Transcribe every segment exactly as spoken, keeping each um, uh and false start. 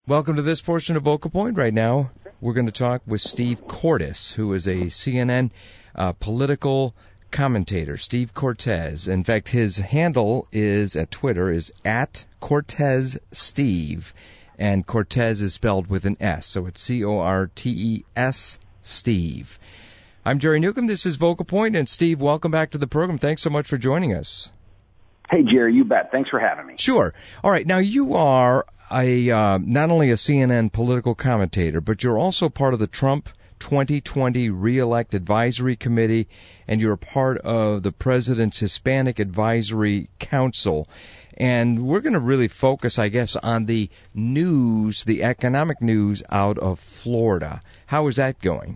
Welcome to this portion of Vocal Point. Right now, we're going to talk with Steve Cortes, who is a C N N uh, political commentator. Steve Cortes. In fact, his handle is at Twitter is at Cortes Steve, and Cortes is spelled with an S, so it's C O R T E S Steve. I'm Jerry Newcomb. This is Vocal Point, and Steve, welcome back to the program. Thanks so much for joining us. Hey, Jerry, you bet. Thanks for having me. Sure. All right. Now, you are a uh, not only a C N N political commentator, but you're also part of the Trump twenty twenty Re-elect Advisory Committee, and you're a part of the President's Hispanic Advisory Council. And we're going to really focus, I guess, on the news, the economic news out of Florida. How is that going?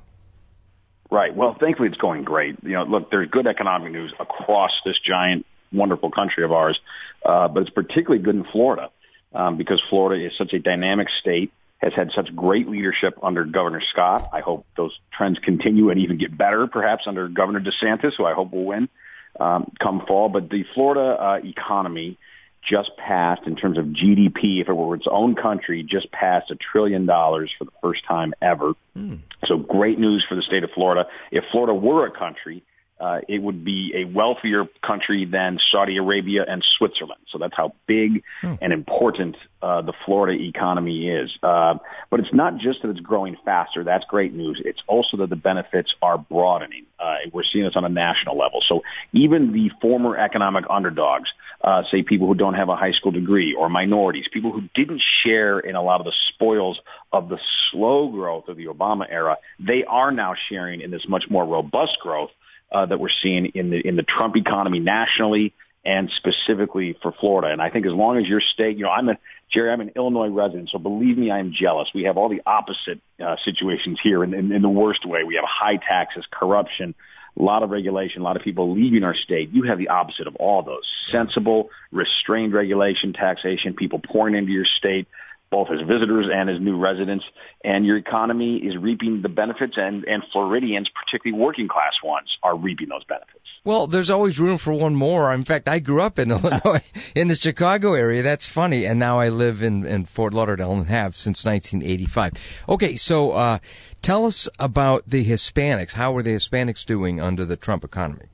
Right. Well, thankfully, it's going great. You know, look, there's good economic news across this giant, wonderful country of ours, uh, but it's particularly good in Florida um, because Florida is such a dynamic state, has had such great leadership under Governor Scott. I hope those trends continue and even get better, perhaps, under Governor DeSantis, who I hope will win um, come fall. But the Florida uh, economy just passed, in terms of G D P, if it were its own country, just passed a trillion dollars for the first time ever. Mm. So great news for the state of Florida. If Florida were a country, uh, it would be a wealthier country than Saudi Arabia and Switzerland. So that's how big mm. and important uh, the Florida economy is. Uh, but it's not just that it's growing faster. That's great news. It's also that the benefits are broadening. Uh, we're seeing this on a national level. So even the former economic underdogs, uh, say people who don't have a high school degree or minorities, people who didn't share in a lot of the spoils of the slow growth of the Obama era, they are now sharing in this much more robust growth uh, that we're seeing in the in the Trump economy nationally and specifically for Florida. And I think as long as your state, you know, I'm a, Jerry, I'm an Illinois resident, so believe me, I'm jealous. We have all the opposite uh, situations here in, in, in the worst way. We have high taxes, corruption, a lot of regulation, a lot of people leaving our state. You have the opposite of all those. Sensible, restrained regulation, taxation, people pouring into your state, both as visitors and as new residents, and your economy is reaping the benefits, and, and Floridians, particularly working class ones, are reaping those benefits. Well, there's always room for one more. In fact, I grew up in Illinois, in the Chicago area. That's funny. And now I live in, in Fort Lauderdale and have since nineteen eighty-five. Okay, so uh, tell us about the Hispanics. How are the Hispanics doing under the Trump economy?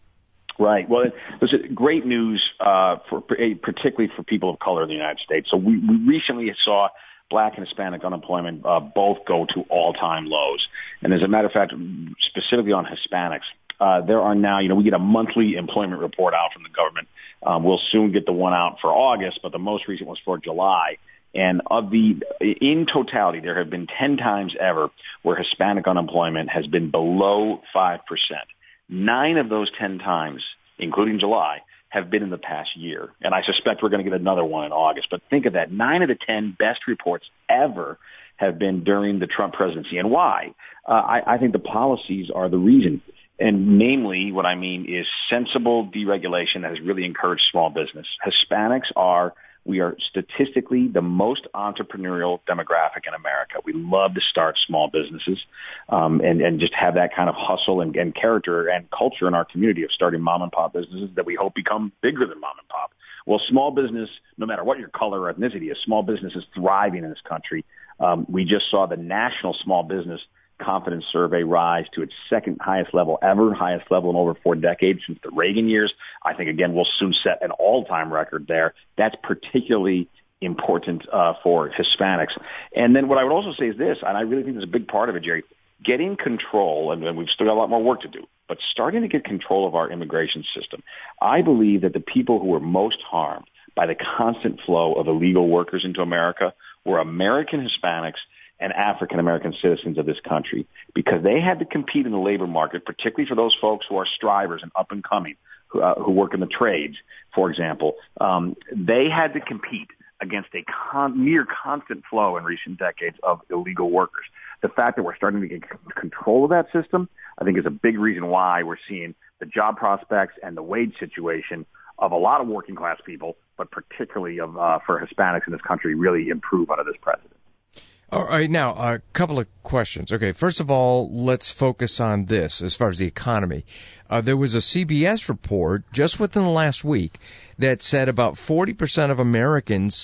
Right. Well, there's great news, uh, for particularly for people of color in the United States. So we, we recently saw Black and Hispanic unemployment uh, both go to all-time lows. And as a matter of fact, specifically on Hispanics, uh, there are now, you know, we get a monthly employment report out from the government. Um, we'll soon get the one out for August, but the most recent was for July. And of the, in totality, there have been ten times ever where Hispanic unemployment has been below five percent. Nine of those ten times, including July, have been in the past year. And I suspect we're going to get another one in August. But think of that. Nine of the ten best reports ever have been during the Trump presidency. And why? Uh, I, I think the policies are the reason. And namely, what I mean is sensible deregulation that has really encouraged small business. Hispanics are, we are statistically the most entrepreneurial demographic in America. We love to start small businesses um, and, and just have that kind of hustle and, and character and culture in our community of starting mom and pop businesses that we hope become bigger than mom and pop. Well, small business, no matter what your color or ethnicity is, small business is thriving in this country. Um, we just saw the National Small Business Confidence Survey rise to its second highest level ever, highest level in over four decades since the Reagan years. I think, again, we'll soon set an all-time record there. That's particularly important uh, for Hispanics. And then what I would also say is this, and I really think this is a big part of it, Jerry, getting control, and, and we've still got a lot more work to do, but starting to get control of our immigration system. I believe that the people who were most harmed by the constant flow of illegal workers into America were American Hispanics and African-American citizens of this country, because they had to compete in the labor market, particularly for those folks who are strivers and up-and-coming, who, uh, who work in the trades, for example. Um, they had to compete against a con- near constant flow in recent decades of illegal workers. The fact that we're starting to get control of that system, I think, is a big reason why we're seeing the job prospects and the wage situation of a lot of working-class people, but particularly of uh, for Hispanics in this country, really improve under this president. All right, now, a couple of questions. Okay, first of all, let's focus on this as far as the economy. Uh, there was a C B S report just within the last week that said about forty percent of Americans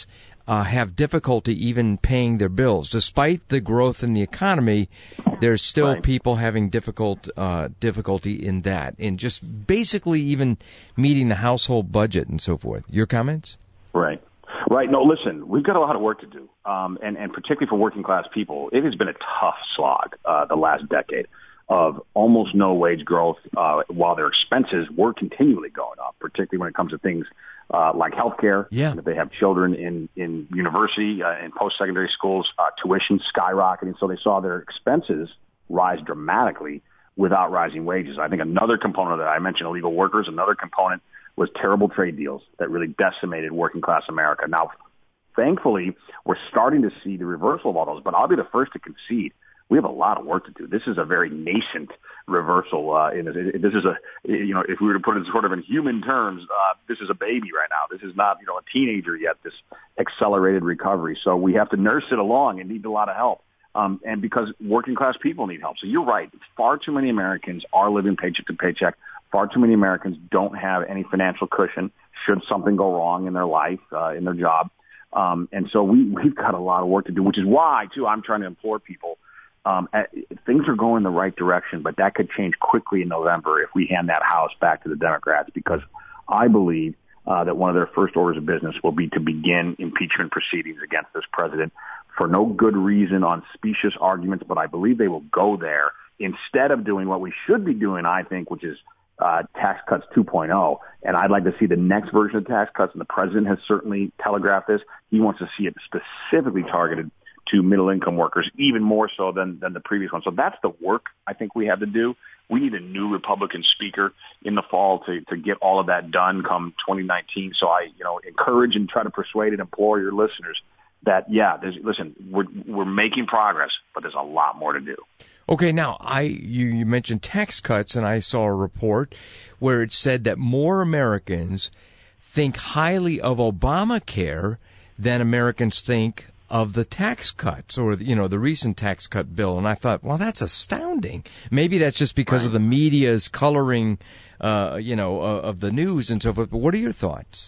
uh, have difficulty even paying their bills. Despite the growth in the economy, there's still right. people having difficult uh, difficulty in that, in just basically even meeting the household budget and so forth. Your comments? Right. Right. No, listen, we've got a lot of work to do, um, and, and particularly for working class people, it has been a tough slog uh, the last decade of almost no wage growth, uh, while their expenses were continually going up, particularly when it comes to things uh, like healthcare. Yeah. And if they have children in, in university uh, and post-secondary schools, uh, tuition skyrocketing. So they saw their expenses rise dramatically without rising wages. I think another component that I mentioned, illegal workers, another component was terrible trade deals that really decimated working class America. Now, thankfully, we're starting to see the reversal of all those, but I'll be the first to concede we have a lot of work to do. This is a very nascent reversal. Uh, in this, this is a, you know, if we were to put it sort of in human terms, uh, this is a baby right now. This is not, you know, a teenager yet, this accelerated recovery. So we have to nurse it along and need a lot of help. Um, and because working class people need help. So you're right. Far too many Americans are living paycheck to paycheck. Far too many Americans don't have any financial cushion should something go wrong in their life, uh, in their job. Um, and so we, we've got a lot of work to do, which is why, too, I'm trying to implore people. Um, things are going the right direction, but that could change quickly in November if we hand that House back to the Democrats, because I believe uh, that one of their first orders of business will be to begin impeachment proceedings against this president for no good reason on specious arguments, but I believe they will go there instead of doing what we should be doing, I think, which is uh, tax cuts two point oh. And I'd like to see the next version of tax cuts, and the president has certainly telegraphed this. He wants to see it specifically targeted to middle-income workers, even more so than, than the previous one. So that's the work I think we have to do. We need a new Republican speaker in the fall to, to get all of that done come twenty nineteen. So I, you know, encourage and try to persuade and implore your listeners that, yeah, there's, listen, we're, we're making progress, but there's a lot more to do. Okay, now, I you, you mentioned tax cuts, and I saw a report where it said that more Americans think highly of Obamacare than Americans think of the tax cuts, or, you know, the recent tax cut bill. And I thought, well, that's astounding. Maybe that's just because right. of the media's coloring, uh, you know, uh, of the news and so forth. But what are your thoughts?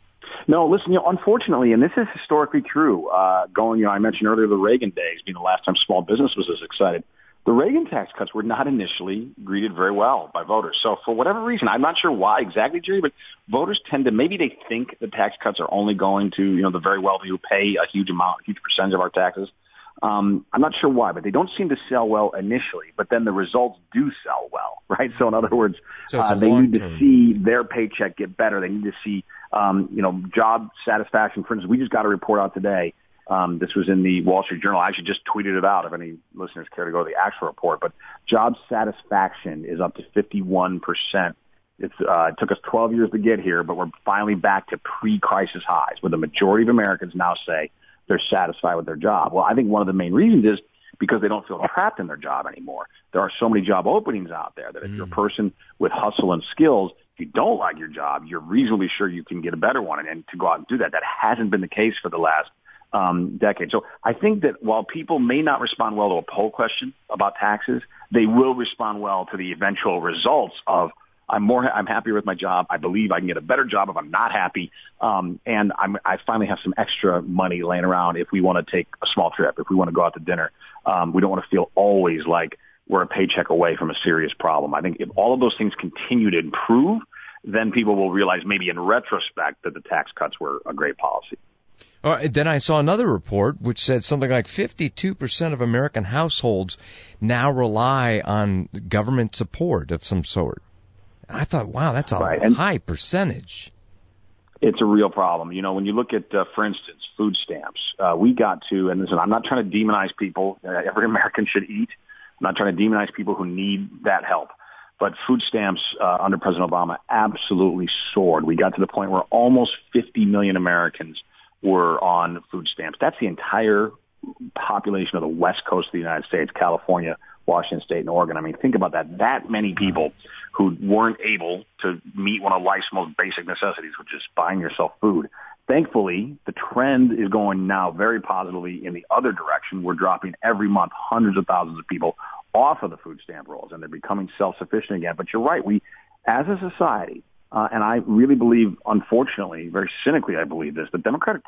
No, listen, you know, unfortunately, and this is historically true, uh, going, you know, I mentioned earlier the Reagan days being the last time small business was as excited. The Reagan tax cuts were not initially greeted very well by voters. So for whatever reason, I'm not sure why exactly, Jerry, but voters tend to, maybe they think the tax cuts are only going to, you know, the very wealthy who pay a huge amount, a huge percentage of our taxes. Um, I'm not sure why, but they don't seem to sell well initially, but then the results do sell well, right? So in other words, so uh, they need to see their paycheck get better. They need to see, um, you know, job satisfaction. For instance, we just got a report out today. Um, this was in the Wall Street Journal. I actually just tweeted it out if any listeners care to go to the actual report. But job satisfaction is up to fifty-one percent. It's, uh, it took us twelve years to get here, but we're finally back to pre-crisis highs, where the majority of Americans now say they're satisfied with their job. Well, I think one of the main reasons is because they don't feel trapped in their job anymore. There are so many job openings out there that if mm. you're a person with hustle and skills, if you don't like your job, you're reasonably sure you can get a better one. And, and to go out and do that, that hasn't been the case for the last um, decade. So I think that while people may not respond well to a poll question about taxes, they will respond well to the eventual results of I'm more, I'm happier with my job. I believe I can get a better job if I'm not happy. Um, and I'm, I finally have some extra money laying around if we want to take a small trip, if we want to go out to dinner. Um, we don't want to feel always like we're a paycheck away from a serious problem. I think if all of those things continue to improve, then people will realize maybe in retrospect that the tax cuts were a great policy. All right, then I saw another report which said something like fifty-two percent of American households now rely on government support of some sort. I thought, wow, that's a right. high percentage. It's a real problem. You know, when you look at, uh, for instance, food stamps, uh, we got to, and listen, I'm not trying to demonize people. Uh, every American should eat. I'm not trying to demonize people who need that help. But food stamps uh, under President Obama absolutely soared. We got to the point where almost fifty million Americans were on food stamps. That's the entire population of the West Coast of the United States, California, Washington State, and Oregon. I mean, think about that. That many people who weren't able to meet one of life's most basic necessities, which is buying yourself food. Thankfully, the trend is going now very positively in the other direction. We're dropping every month hundreds of thousands of people off of the food stamp rolls, and they're becoming self-sufficient again. But you're right. We, as a society, uh, and I really believe, unfortunately, very cynically, I believe this, the Democratic Party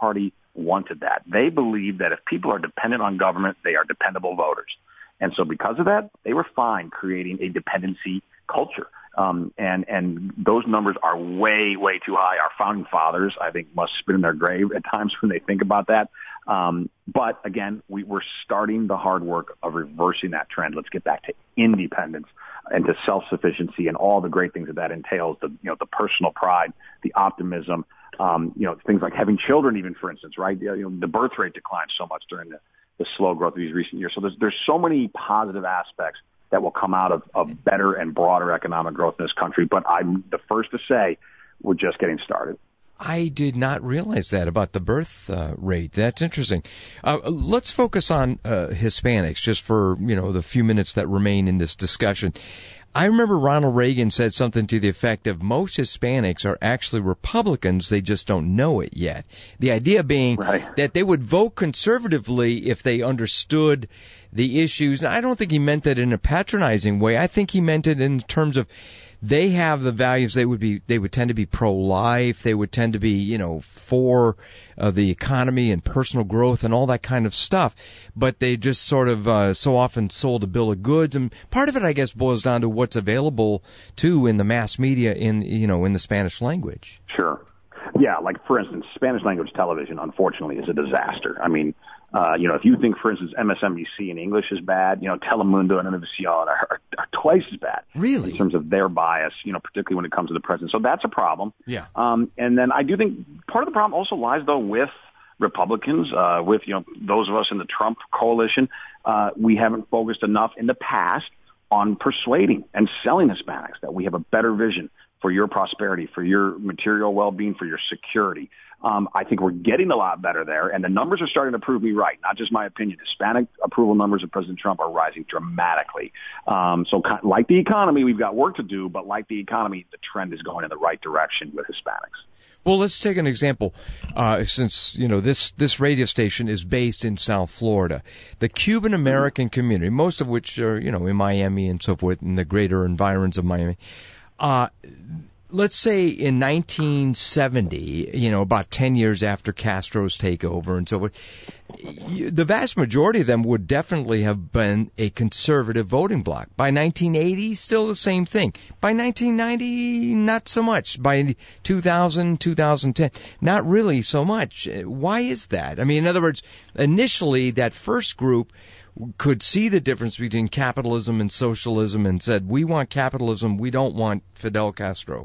wanted that. They believed that if people are dependent on government, they are dependable voters. And so because of that, they were fine creating a dependency culture. Um, and, and those numbers are way, way too high. Our founding fathers, I think, must spit in their grave at times when they think about that. Um, but again, we, we're starting the hard work of reversing that trend. Let's get back to independence and to self-sufficiency and all the great things that that entails, the, you know, the personal pride, the optimism, um, you know, things like having children even, for instance, right? You know, the birth rate declined so much during the, the slow growth of these recent years. So there's, there's so many positive aspects that will come out of, of better and broader economic growth in this country. But I'm the first to say we're just getting started. I did not realize that about the birth uh, rate. That's interesting. Uh, let's focus on uh, Hispanics just for, you know, the few minutes that remain in this discussion. I remember Ronald Reagan said something to the effect of most Hispanics are actually Republicans, they just don't know it yet. The idea being right. that they would vote conservatively if they understood the issues. And I don't think he meant that in a patronizing way. I think he meant it in terms of they have the values. They would be, they would tend to be pro-life. They would tend to be, you know, for uh, the economy and personal growth and all that kind of stuff. But they just sort of uh, so often sold a bill of goods. And part of it, I guess, boils down to what's available too in the mass media in, you know, in the Spanish language. Sure. Yeah. Like, for instance, Spanish language television, unfortunately, is a disaster. I mean, Uh, you know, if you think, for instance, M S N B C in English is bad, you know, Telemundo and Univision are, are, are twice as bad. Really? In terms of their bias, you know, particularly when it comes to the president. So that's a problem. Yeah. Um, and then I do think part of the problem also lies, though, with Republicans, uh, with, you know, those of us in the Trump coalition. Uh, we haven't focused enough in the past on persuading and selling Hispanics that we have a better vision for your prosperity, for your material well-being, for your security. Um, I think we're getting a lot better there, and the numbers are starting to prove me right. Not just my opinion. Hispanic approval numbers of President Trump are rising dramatically. Um, so like the economy, we've got work to do, but like the economy, the trend is going in the right direction with Hispanics. Well, let's take an example. Uh, since, you know, this, this radio station is based in South Florida, the Cuban American community, most of which are, you know, in Miami and so forth, in the greater environs of Miami, uh, let's say in nineteen seventy, you know, about ten years after Castro's takeover and so forth, the vast majority of them would definitely have been a conservative voting bloc. By nineteen eighty, still the same thing. By nineteen ninety, not so much. By two thousand, two thousand ten, not really so much. Why is that? I mean, in other words, initially that first group could see the difference between capitalism and socialism and said, we want capitalism, we don't want Fidel Castro.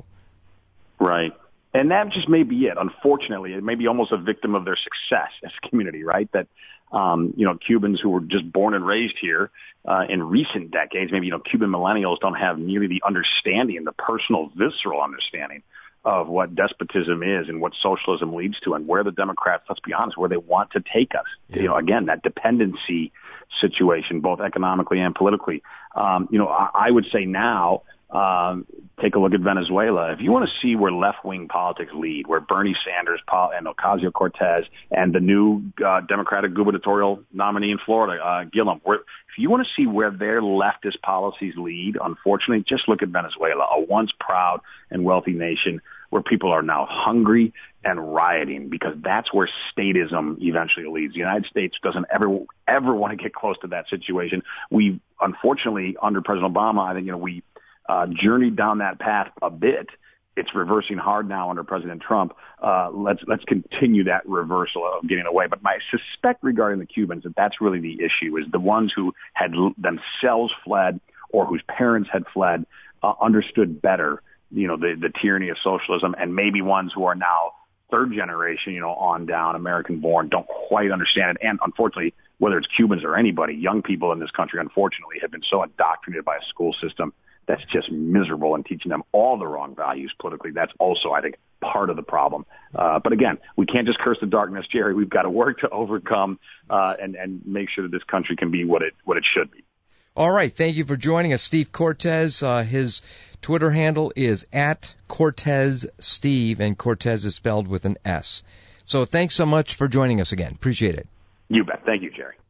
Right. And that just may be it. Unfortunately, it may be almost a victim of their success as a community, right? That, um, you know, Cubans who were just born and raised here uh, in recent decades, maybe, you know, Cuban millennials don't have nearly the understanding, the personal, visceral understanding of what despotism is and what socialism leads to and where the Democrats, let's be honest, where they want to take us. Yeah. You know, again, that dependency situation, both economically and politically. Um, you know, I, I would say now, Um, take a look at Venezuela. If you want to see where left-wing politics lead, where Bernie Sanders and Ocasio-Cortez and the new uh, Democratic gubernatorial nominee in Florida, uh, Gillum, where, if you want to see where their leftist policies lead, unfortunately, just look at Venezuela, a once proud and wealthy nation where people are now hungry and rioting because that's where statism eventually leads. The United States doesn't ever, ever want to get close to that situation. We, unfortunately, under President Obama, I think, you know, we Uh, journeyed down that path a bit. It's reversing hard now under President Trump. Uh, let's let's continue that reversal of getting away. But I suspect regarding the Cubans that that's really the issue, is the ones who had themselves fled or whose parents had fled uh, understood better, you know, the, the tyranny of socialism, and maybe ones who are now third generation, you know, on down, American born, don't quite understand it. And unfortunately, whether it's Cubans or anybody, young people in this country, unfortunately, have been so indoctrinated by a school system that's just miserable and teaching them all the wrong values politically. That's also, I think, part of the problem. Uh, but again, we can't just curse the darkness, Jerry. We've got to work to overcome uh, and, and make sure that this country can be what it what it should be. All right. Thank you for joining us, Steve Cortes. Uh, his Twitter handle is at Cortes Steve, and Cortes is spelled with an S. So thanks so much for joining us again. Appreciate it. You bet. Thank you, Jerry.